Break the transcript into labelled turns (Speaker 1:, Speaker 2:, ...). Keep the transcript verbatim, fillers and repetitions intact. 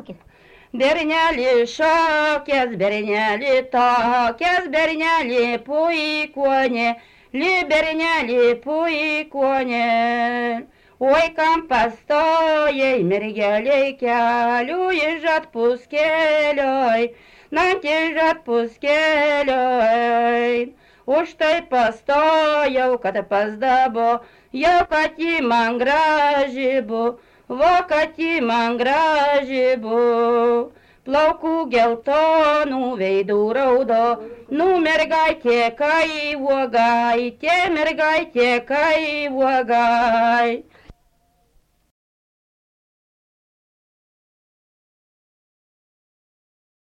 Speaker 1: šaukis.
Speaker 2: Bernelį šakės, bernelį takės, bernelį puikuonė, li bernelį puikuonė. Oi, kam pastojai, mergeliai kelių, ižat puskelioj, nant ižat puskelioj. Už tai pastojau, kad pasdabo, jau kad ji man graži bu, vo kad ji man graži bu. Plaukų geltonų, veidų raudo, nu mergaitė kai uogaitė, mergaitė kai uogai.